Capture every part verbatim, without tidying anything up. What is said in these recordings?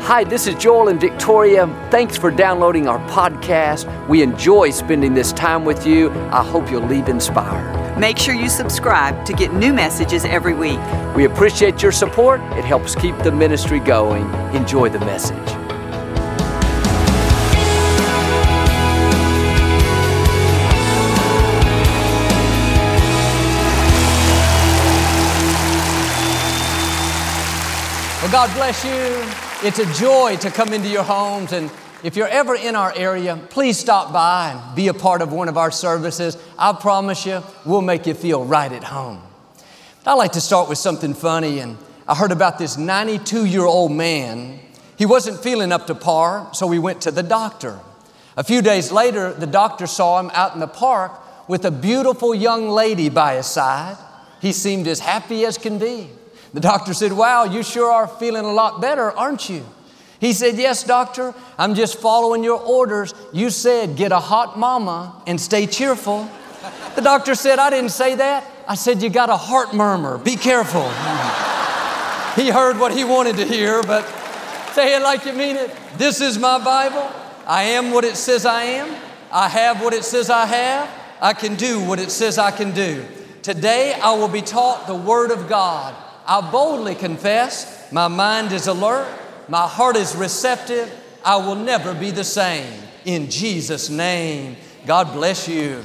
Hi, this is Joel and Victoria. Thanks for downloading our podcast. We enjoy spending this time with you. I hope you'll leave inspired. Make sure you subscribe to get new messages every week. We appreciate your support. It helps keep the ministry going. Enjoy the message. Well, God bless you. It's a joy to come into your homes, and if you're ever in our area, please stop by and be a part of one of our services. I promise you, we'll make you feel right at home. I like to start with something funny, and I heard about this ninety-two-year-old man. He wasn't feeling up to par, so we went to the doctor. A few days later, the doctor saw him out in the park with a beautiful young lady by his side. He seemed as happy as can be. The doctor said, "Wow, you sure are feeling a lot better, aren't you?" He said, "Yes, doctor, I'm just following your orders. You said get a hot mama and stay cheerful." The doctor said, "I didn't say that. I said you got a heart murmur. Be careful." He heard what he wanted to hear, but say it like you mean it. This is my Bible. I am what it says I am. I have what it says I have. I can do what it says I can do. Today I will be taught the Word of God. I boldly confess, my mind is alert, my heart is receptive, I will never be the same. In Jesus' name, God bless you.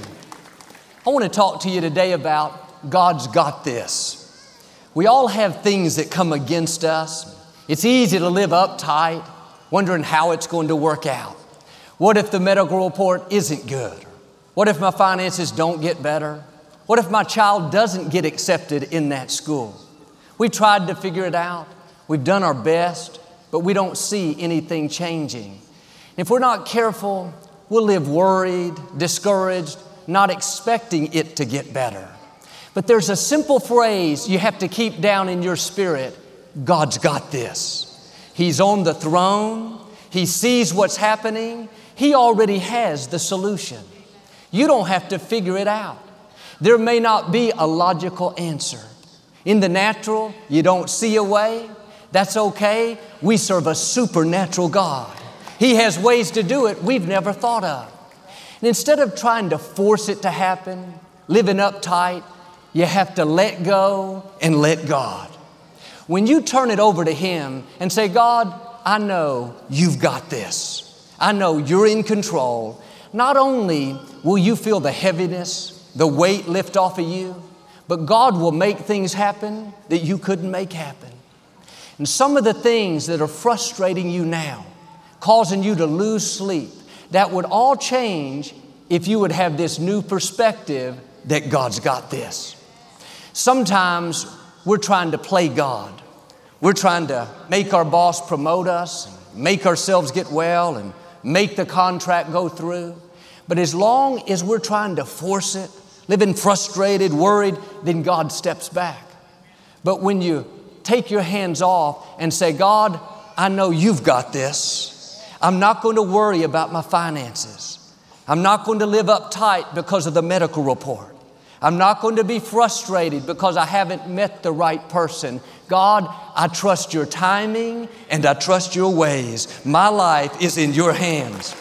I want to talk to you today about God's got this. We all have things that come against us. It's easy to live uptight, wondering how it's going to work out. What if the medical report isn't good? What if my finances don't get better? What if my child doesn't get accepted in that school? We tried to figure it out. We've done our best, but we don't see anything changing. If we're not careful, we'll live worried, discouraged, not expecting it to get better. But there's a simple phrase you have to keep down in your spirit. God's got this. He's on the throne. He sees what's happening. He already has the solution. You don't have to figure it out. There may not be a logical answer. In the natural, you don't see a way. That's okay. We serve a supernatural God. He has ways to do it we've never thought of. And instead of trying to force it to happen, living uptight, you have to let go and let God. When you turn it over to Him and say, "God, I know you've got this. I know you're in control." Not only will you feel the heaviness, the weight lift off of you, but God will make things happen that you couldn't make happen. And some of the things that are frustrating you now, causing you to lose sleep, that would all change if you would have this new perspective that God's got this. Sometimes we're trying to play God. We're trying to make our boss promote us, make ourselves get well, and make the contract go through. But as long as we're trying to force it, living frustrated, worried, then God steps back. But when you take your hands off and say, "God, I know you've got this. I'm not going to worry about my finances. I'm not going to live uptight because of the medical report. I'm not going to be frustrated because I haven't met the right person. God, I trust your timing and I trust your ways. My life is in your hands."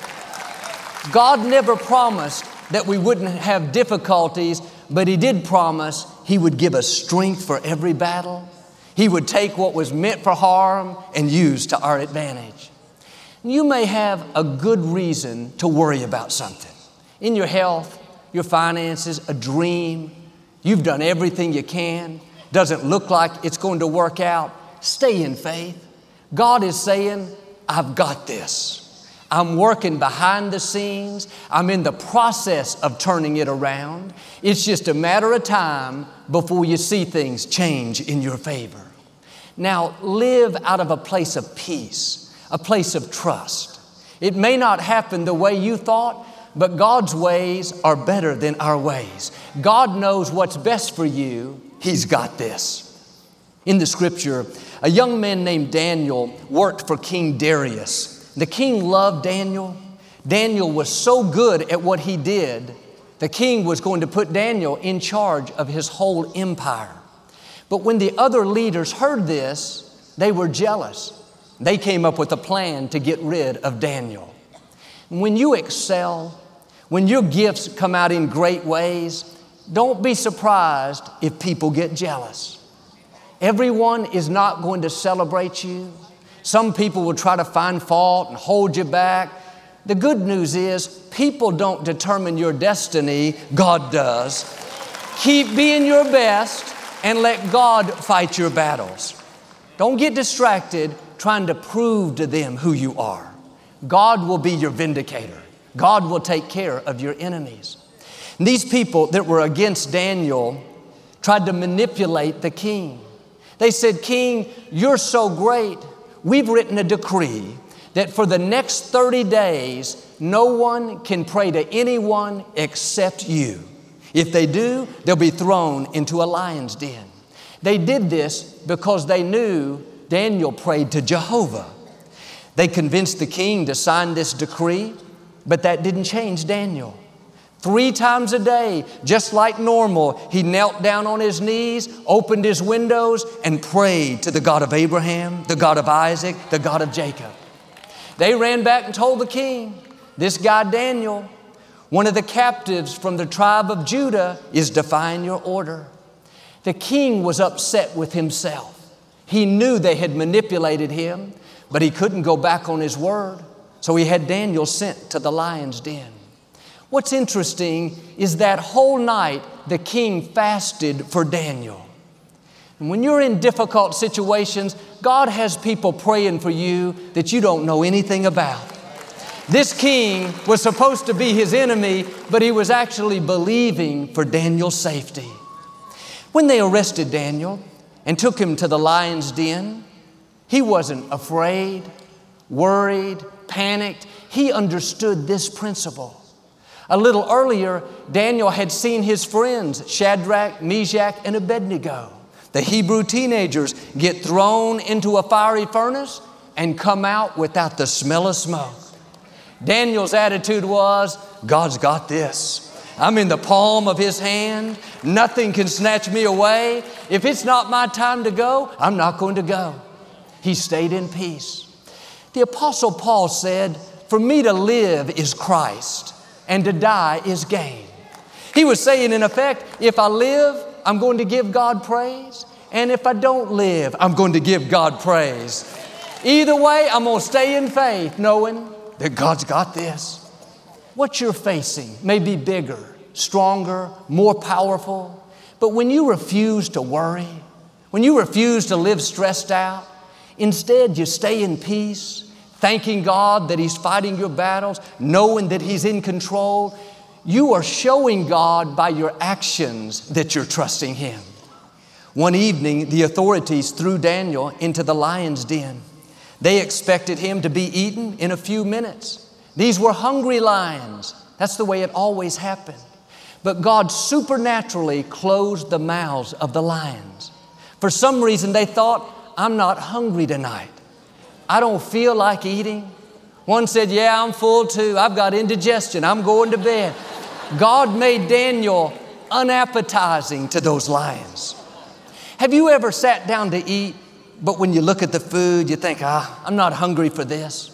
God never promised that we wouldn't have difficulties, but He did promise He would give us strength for every battle. He would take what was meant for harm and use to our advantage. You may have a good reason to worry about something. In your health, your finances, a dream. You've done everything you can. Doesn't look like it's going to work out. Stay in faith. God is saying, "I've got this. I'm working behind the scenes. I'm in the process of turning it around. It's just a matter of time before you see things change in your favor." Now, live out of a place of peace, a place of trust. It may not happen the way you thought, but God's ways are better than our ways. God knows what's best for you. He's got this. In the scripture, a young man named Daniel worked for King Darius. The king loved Daniel. Daniel was so good at what he did, the king was going to put Daniel in charge of his whole empire. But when the other leaders heard this, they were jealous. They came up with a plan to get rid of Daniel. When you excel, when your gifts come out in great ways, don't be surprised if people get jealous. Everyone is not going to celebrate you. Some people will try to find fault and hold you back. The good news is people don't determine your destiny, God does. Keep being your best and let God fight your battles. Don't get distracted trying to prove to them who you are. God will be your vindicator. God will take care of your enemies. And these people that were against Daniel tried to manipulate the king. They said, "King, you're so great. We've written a decree that for the next thirty days, no one can pray to anyone except you. If they do, they'll be thrown into a lion's den." They did this because they knew Daniel prayed to Jehovah. They convinced the king to sign this decree, but that didn't change Daniel. Three times a day, just like normal, he knelt down on his knees, opened his windows, and prayed to the God of Abraham, the God of Isaac, the God of Jacob. They ran back and told the king, "This guy Daniel, one of the captives from the tribe of Judah, is defying your order." The king was upset with himself. He knew they had manipulated him, but he couldn't go back on his word. So he had Daniel sent to the lion's den. What's interesting is that whole night the king fasted for Daniel. And when you're in difficult situations, God has people praying for you that you don't know anything about. This king was supposed to be his enemy, but he was actually believing for Daniel's safety. When they arrested Daniel and took him to the lion's den, he wasn't afraid, worried, panicked. He understood this principle. A little earlier, Daniel had seen his friends, Shadrach, Meshach, and Abednego, the Hebrew teenagers, get thrown into a fiery furnace and come out without the smell of smoke. Daniel's attitude was, "God's got this. I'm in the palm of His hand. Nothing can snatch me away. If it's not my time to go, I'm not going to go." He stayed in peace. The Apostle Paul said, "For me to live is Christ, and to die is gain." He was saying, in effect, if I live, I'm going to give God praise. And if I don't live, I'm going to give God praise. Either way, I'm going to stay in faith, knowing that God's got this. What you're facing may be bigger, stronger, more powerful. But when you refuse to worry, when you refuse to live stressed out, instead you stay in peace, thanking God that He's fighting your battles, knowing that He's in control, you are showing God by your actions that you're trusting Him. One evening, the authorities threw Daniel into the lion's den. They expected him to be eaten in a few minutes. These were hungry lions. That's the way it always happened. But God supernaturally closed the mouths of the lions. For some reason, they thought, "I'm not hungry tonight. I don't feel like eating." One said, "Yeah, I'm full too. I've got indigestion. I'm going to bed." God made Daniel unappetizing to those lions. Have you ever sat down to eat, but when you look at the food, you think, ah, I'm not hungry for this?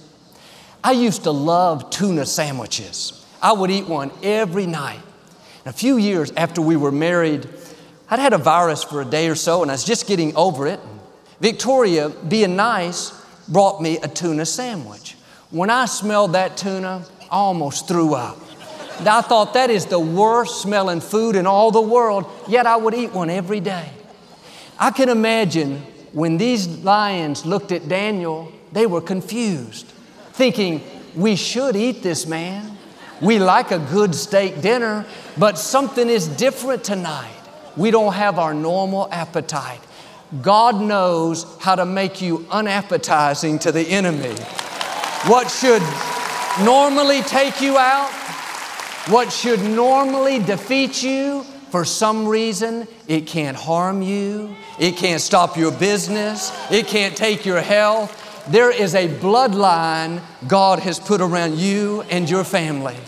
I used to love tuna sandwiches. I would eat one every night. And a few years after we were married, I'd had a virus for a day or so, and I was just getting over it. Victoria, being nice, brought me a tuna sandwich. When I smelled that tuna, I almost threw up. I thought that is the worst smelling food in all the world, yet I would eat one every day. I can imagine when these lions looked at Daniel, they were confused, thinking, "We should eat this man. We like a good steak dinner, but something is different tonight. We don't have our normal appetite." God knows how to make you unappetizing to the enemy. What should normally take you out, what should normally defeat you, for some reason, it can't harm you. It can't stop your business. It can't take your health. There is a bloodline God has put around you and your family.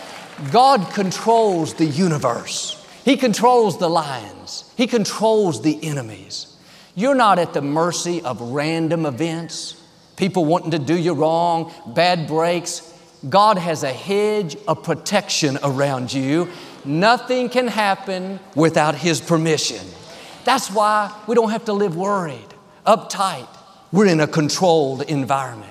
God controls the universe. He controls the lions. He controls the enemies. You're not at the mercy of random events. people wanting to do you wrong, bad breaks. God has a hedge of protection around you. Nothing can happen without His permission. That's why we don't have to live worried, uptight. We're in a controlled environment.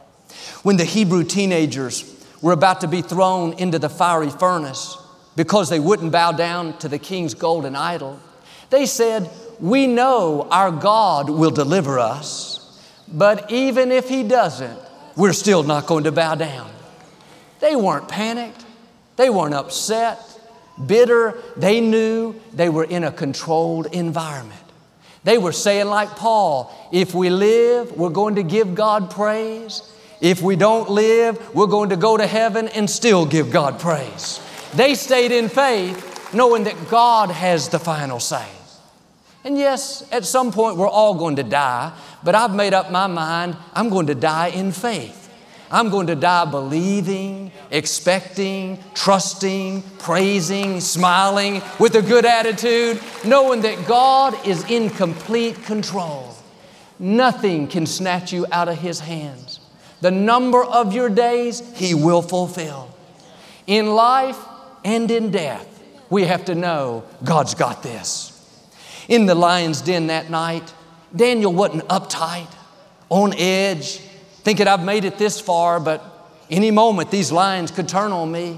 When the Hebrew teenagers were about to be thrown into the fiery furnace because they wouldn't bow down to the king's golden idol, they said, "We know our God will deliver us, but even if He doesn't, we're still not going to bow down." They weren't panicked. They weren't upset, bitter. They knew they were in a controlled environment. They were saying like Paul, if we live, we're going to give God praise. If we don't live, we're going to go to heaven and still give God praise. They stayed in faith, knowing that God has the final say. And yes, at some point we're all going to die, but I've made up my mind, I'm going to die in faith. I'm going to die believing, expecting, trusting, praising, smiling, with a good attitude, knowing that God is in complete control. Nothing can snatch you out of His hands. The number of your days He will fulfill. In life and in death, we have to know God's got this. In the lion's den that night, Daniel wasn't uptight, on edge, thinking I've made it this far, but any moment these lions could turn on me.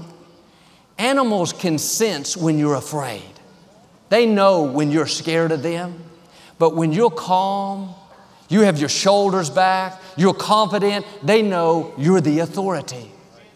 Animals can sense when you're afraid. They know when you're scared of them. But when you're calm, you have your shoulders back, you're confident, they know you're the authority.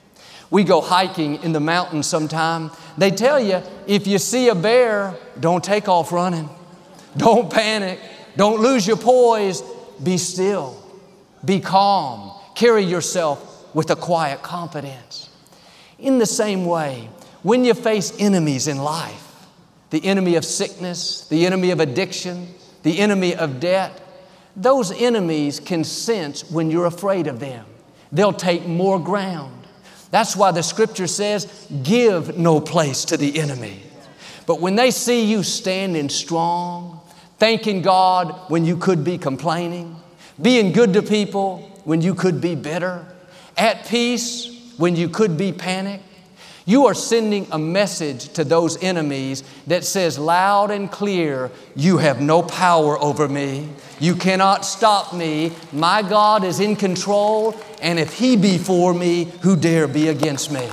We go hiking in the mountains sometime. They tell you, if you see a bear, don't take off running. Don't panic. Don't lose your poise. Be still. Be calm. Carry yourself with a quiet confidence. In the same way, when you face enemies in life, the enemy of sickness, the enemy of addiction, the enemy of debt, those enemies can sense when you're afraid of them. They'll take more ground. That's why the Scripture says, give no place to the enemy. But when they see you standing strong, thanking God when you could be complaining, being good to people when you could be bitter, at peace when you could be panicked, you are sending a message to those enemies that says loud and clear, you have no power over me. You cannot stop me. My God is in control, and if He be for me, who dare be against me?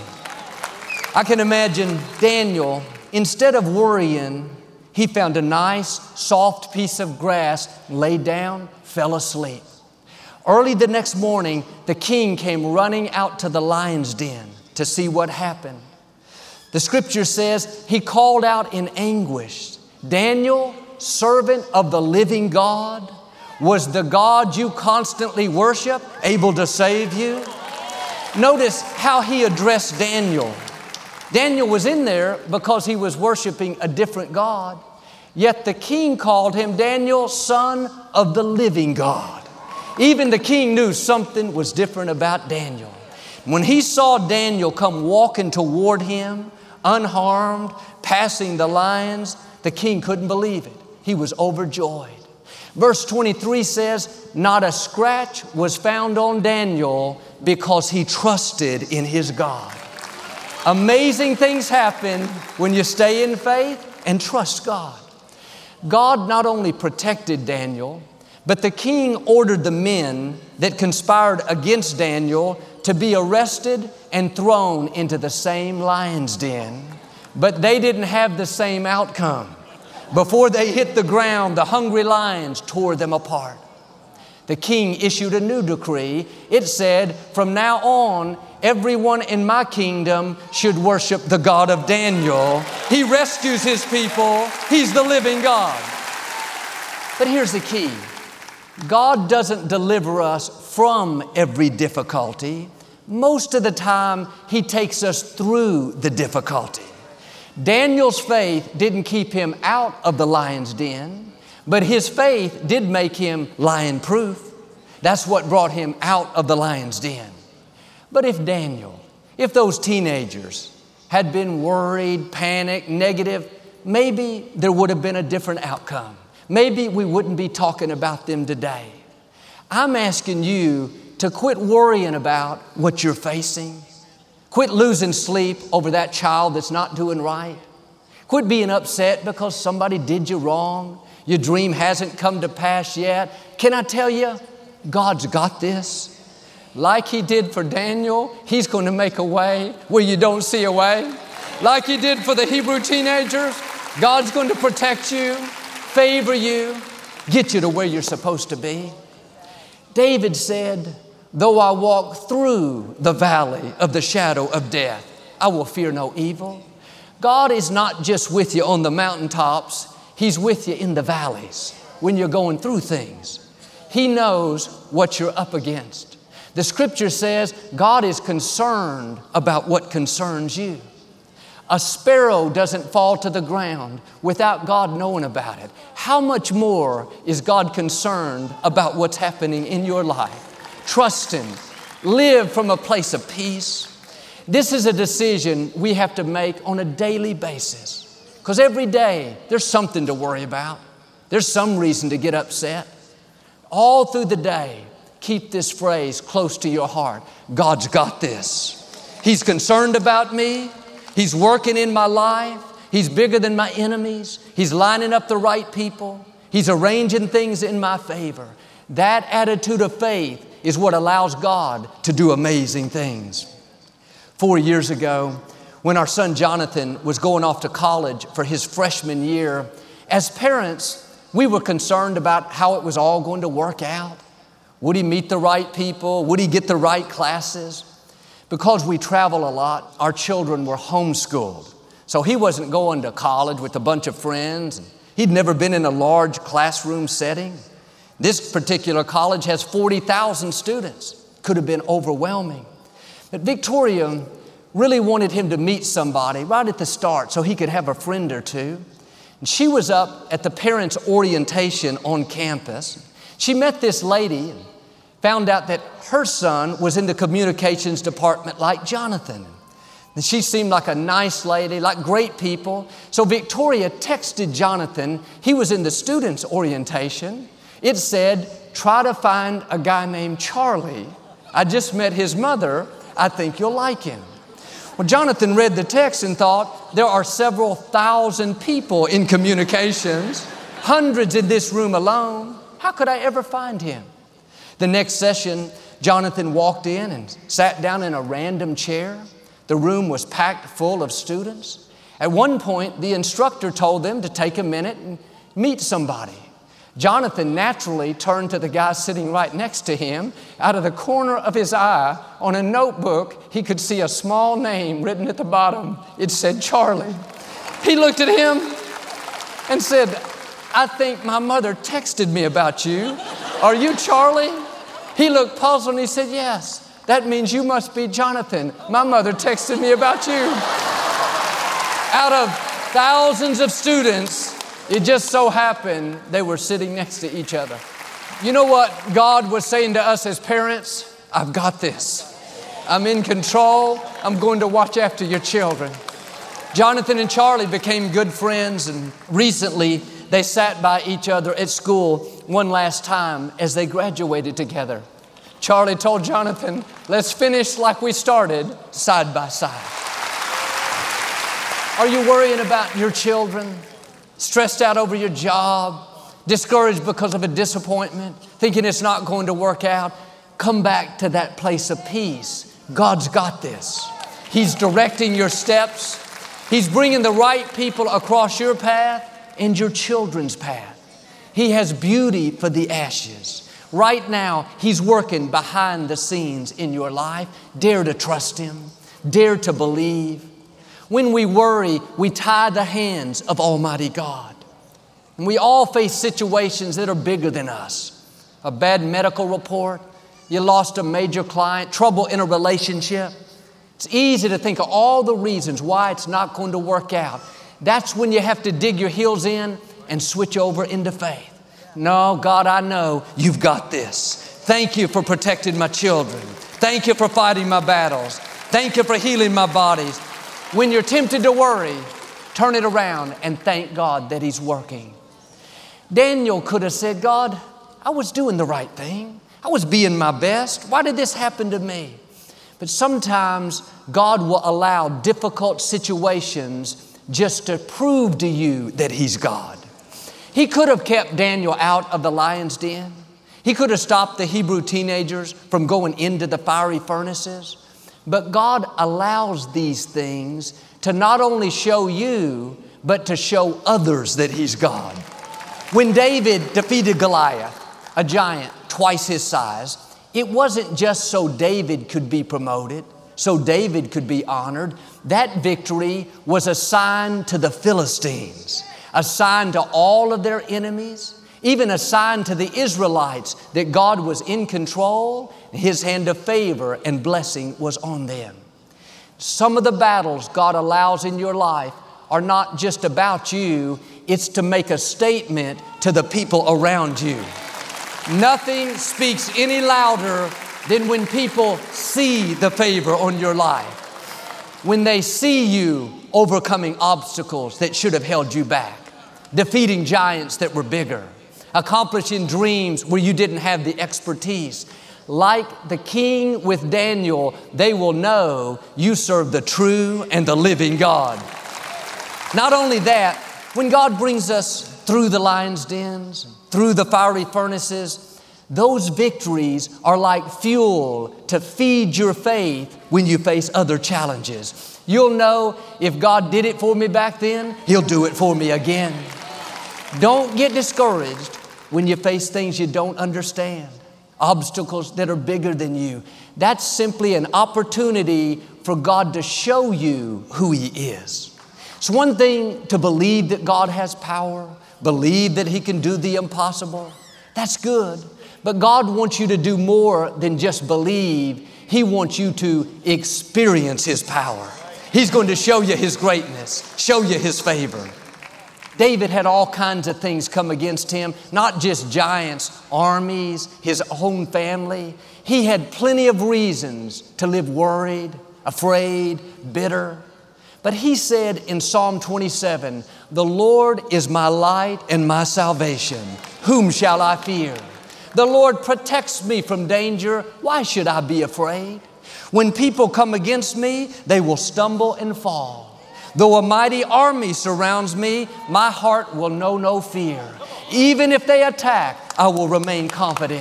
I can imagine Daniel, instead of worrying, he found a nice, soft piece of grass, laid down, fell asleep. Early the next morning, the king came running out to the lion's den to see what happened. The Scripture says he called out in anguish, "Daniel, servant of the living God, was the God you constantly worship able to save you?" Notice how he addressed Daniel. Daniel was in there because he was worshiping a different God. Yet the king called him Daniel, son of the living God. Even the king knew something was different about Daniel. When he saw Daniel come walking toward him, unharmed, passing the lions, the king couldn't believe it. He was overjoyed. Verse twenty-three says, not a scratch was found on Daniel because he trusted in his God. Amazing things happen when you stay in faith and trust God. God not only protected Daniel, but the king ordered the men that conspired against Daniel to be arrested and thrown into the same lion's den. But they didn't have the same outcome. Before they hit the ground, the hungry lions tore them apart. The king issued a new decree. It said, from now on, everyone in my kingdom should worship the God of Daniel. He rescues his people. He's the living God. But here's the key. God doesn't deliver us from every difficulty. Most of the time, He takes us through the difficulty. Daniel's faith didn't keep him out of the lion's den, but his faith did make him lion-proof. That's what brought him out of the lion's den. But if Daniel, if those teenagers had been worried, panicked, negative, maybe there would have been a different outcome. Maybe we wouldn't be talking about them today. I'm asking you, to quit worrying about what you're facing. Quit losing sleep over that child that's not doing right. Quit being upset because somebody did you wrong. Your dream hasn't come to pass yet. Can I tell you, God's got this. Like He did for Daniel, He's going to make a way where you don't see a way. Like He did for the Hebrew teenagers, God's going to protect you, favor you, get you to where you're supposed to be. David said, though I walk through the valley of the shadow of death, I will fear no evil. God is not just with you on the mountaintops. He's with you in the valleys when you're going through things. He knows what you're up against. The Scripture says God is concerned about what concerns you. A sparrow doesn't fall to the ground without God knowing about it. How much more is God concerned about what's happening in your life? Trust Him. Live from a place of peace. This is a decision we have to make on a daily basis, because every day there's something to worry about. There's some reason to get upset. All through the day, keep this phrase close to your heart. God's got this. He's concerned about me. He's working in my life. He's bigger than my enemies. He's lining up the right people. He's arranging things in my favor. That attitude of faith is what allows God to do amazing things. Four years ago, when our son Jonathan was going off to college for his freshman year, as parents, we were concerned about how it was all going to work out. Would he meet the right people? Would he get the right classes? Because we travel a lot, our children were homeschooled. So he wasn't going to college with a bunch of friends. He'd never been in a large classroom setting. This particular college has forty thousand students. Could have been overwhelming. But Victoria really wanted him to meet somebody right at the start so he could have a friend or two. And she was up at the parents' orientation on campus. She met this lady and found out that her son was in the communications department like Jonathan. And she seemed like a nice lady, like great people. So Victoria texted Jonathan. He was in the students' orientation. It said, try to find a guy named Charlie. I just met his mother. I think you'll like him. Well, Jonathan read the text and thought, there are several thousand people in communications, hundreds in this room alone. How could I ever find him? The next session, Jonathan walked in and sat down in a random chair. The room was packed full of students. At one point, the instructor told them to take a minute and meet somebody. Jonathan naturally turned to the guy sitting right next to him. Out of the corner of his eye, on a notebook, he could see a small name written at the bottom. It said Charlie. He looked at him and said, I think my mother texted me about you. Are you Charlie? He looked puzzled and he said, yes, that means you must be Jonathan. My mother texted me about you. Out of thousands of students, it just so happened they were sitting next to each other. You know what God was saying to us as parents? I've got this. I'm in control. I'm going to watch after your children. Jonathan and Charlie became good friends, and recently they sat by each other at school one last time as they graduated together. Charlie told Jonathan, let's finish like we started, side by side. Are you worrying about your children? Stressed out over your job? Discouraged because of a disappointment? Thinking it's not going to work out? Come back to that place of peace. God's got this. He's directing your steps. He's bringing the right people across your path and your children's path. He has beauty for the ashes. Right now, He's working behind the scenes in your life. Dare to trust Him. Dare to believe. When we worry, we tie the hands of Almighty God. And we all face situations that are bigger than us. A bad medical report, you lost a major client, trouble in a relationship. It's easy to think of all the reasons why it's not going to work out. That's when you have to dig your heels in and switch over into faith. No, God, I know you've got this. Thank you for protecting my children. Thank you for fighting my battles. Thank you for healing my bodies. When you're tempted to worry, turn it around and thank God that He's working. Daniel could have said, God, I was doing the right thing. I was being my best. Why did this happen to me? But sometimes God will allow difficult situations just to prove to you that He's God. He could have kept Daniel out of the lion's den. He could have stopped the Hebrew teenagers from going into the fiery furnaces. But God allows these things to not only show you, but to show others that He's God. When David defeated Goliath, a giant twice his size, it wasn't just so David could be promoted, so David could be honored. That victory was a sign to the Philistines, a sign to all of their enemies, even a sign to the Israelites that God was in control, His hand of favor and blessing was on them. Some of the battles God allows in your life are not just about you, it's to make a statement to the people around you. Nothing speaks any louder than when people see the favor on your life. When they see you overcoming obstacles that should have held you back, defeating giants that were bigger, accomplishing dreams where you didn't have the expertise. Like the king with Daniel, they will know you serve the true and the living God. Not only that, when God brings us through the lion's dens, through the fiery furnaces, those victories are like fuel to feed your faith when you face other challenges. You'll know if God did it for me back then, He'll do it for me again. Don't get discouraged when you face things you don't understand, obstacles that are bigger than you. That's simply an opportunity for God to show you who He is. It's one thing to believe that God has power, believe that He can do the impossible. That's good. But God wants you to do more than just believe. He wants you to experience His power. He's going to show you His greatness, show you His favor. David had all kinds of things come against him, not just giants, armies, his own family. He had plenty of reasons to live worried, afraid, bitter. But he said in Psalm twenty-seven, "The Lord is my light and my salvation. Whom shall I fear? The Lord protects me from danger. Why should I be afraid? When people come against me, they will stumble and fall. Though a mighty army surrounds me, my heart will know no fear. Even if they attack, I will remain confident."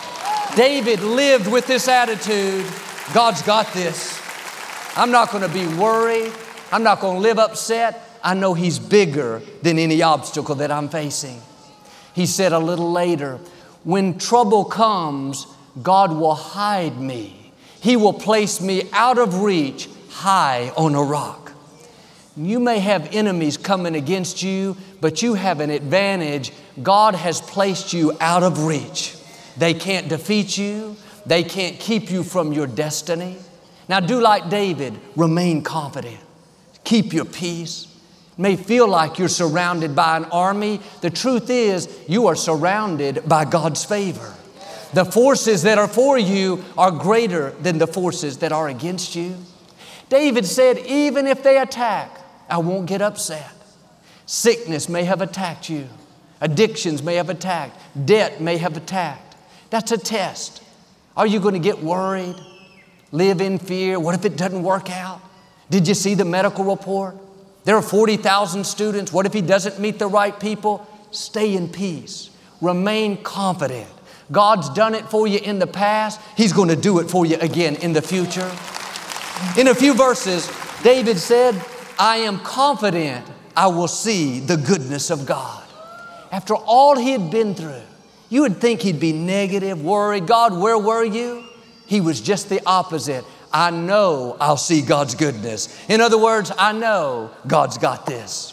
David lived with this attitude: God's got this. I'm not going to be worried. I'm not going to live upset. I know He's bigger than any obstacle that I'm facing. He said a little later, when trouble comes, God will hide me. He will place me out of reach, high on a rock. You may have enemies coming against you, but you have an advantage. God has placed you out of reach. They can't defeat you. They can't keep you from your destiny. Now do like David, remain confident. Keep your peace. It may feel like you're surrounded by an army. The truth is, you are surrounded by God's favor. The forces that are for you are greater than the forces that are against you. David said, even if they attack, I won't get upset. Sickness may have attacked you. Addictions may have attacked. Debt may have attacked. That's a test. Are you going to get worried? Live in fear? What if it doesn't work out? Did you see the medical report? There are forty thousand students. What if he doesn't meet the right people? Stay in peace. Remain confident. God's done it for you in the past. He's going to do it for you again in the future. In a few verses, David said, I am confident I will see the goodness of God. After all he had been through, you would think he'd be negative, worried. God, where were you? He was just the opposite. I know I'll see God's goodness. In other words, I know God's got this.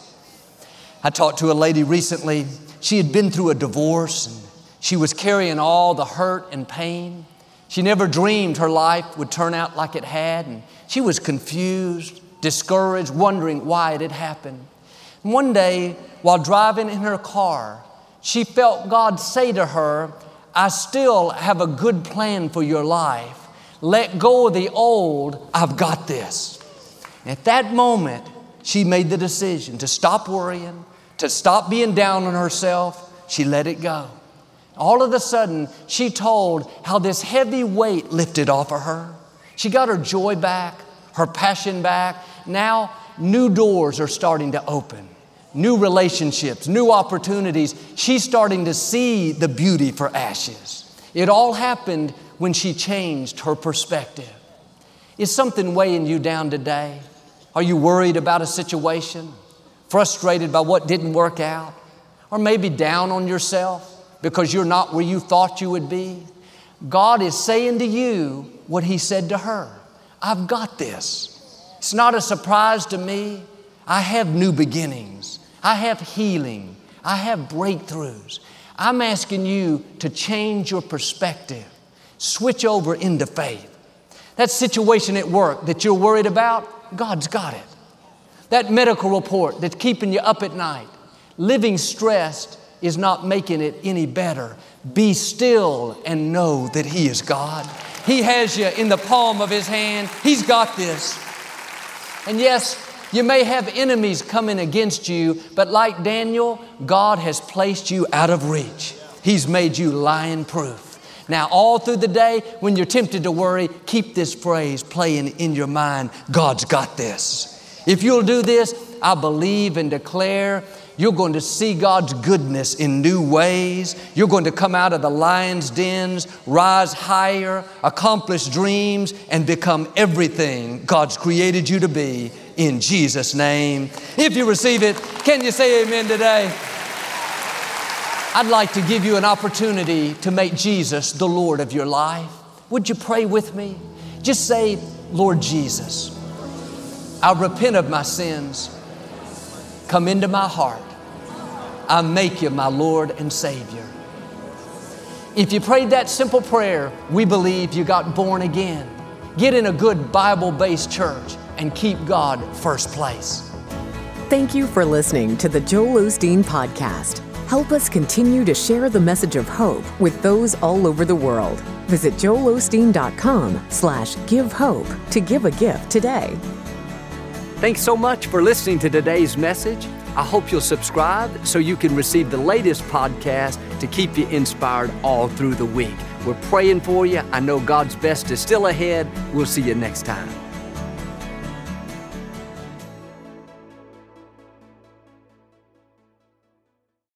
I talked to a lady recently. She had been through a divorce and she was carrying all the hurt and pain. She never dreamed her life would turn out like it had. And she was confused, discouraged, wondering why it had happened. And one day, while driving in her car, she felt God say to her, I still have a good plan for your life. Let go of the old. I've got this. And at that moment, she made the decision to stop worrying, to stop being down on herself. She let it go. All of a sudden, she told how this heavy weight lifted off of her. She got her joy back, her passion back. Now, new doors are starting to open. New relationships, new opportunities. She's starting to see the beauty for ashes. It all happened when she changed her perspective. Is something weighing you down today? Are you worried about a situation? Frustrated by what didn't work out? Or maybe down on yourself because you're not where you thought you would be? God is saying to you what He said to her. I've got this. It's not a surprise to me. I have new beginnings. I have healing. I have breakthroughs. I'm asking you to change your perspective. Switch over into faith. That situation at work that you're worried about, God's got it. That medical report that's keeping you up at night, living stressed is not making it any better. Be still and know that He is God. He has you in the palm of His hand. He's got this. And yes, you may have enemies coming against you, but like Daniel, God has placed you out of reach. He's made you lion-proof. Now, all through the day, when you're tempted to worry, keep this phrase playing in your mind, God's got this. If you'll do this, I believe and declare you're going to see God's goodness in new ways. You're going to come out of the lion's dens, rise higher, accomplish dreams, and become everything God's created you to be in Jesus' name. If you receive it, can you say amen today? I'd like to give you an opportunity to make Jesus the Lord of your life. Would you pray with me? Just say, Lord Jesus, I repent of my sins. Come into my heart. I make you my Lord and Savior. If you prayed that simple prayer, we believe you got born again. Get in a good Bible-based church and keep God first place. Thank you for listening to the Joel Osteen Podcast. Help us continue to share the message of hope with those all over the world. Visit joelosteen.com slash give hope to give a gift today. Thanks so much for listening to today's message. I hope you'll subscribe so you can receive the latest podcast to keep you inspired all through the week. We're praying for you. I know God's best is still ahead. We'll see you next time.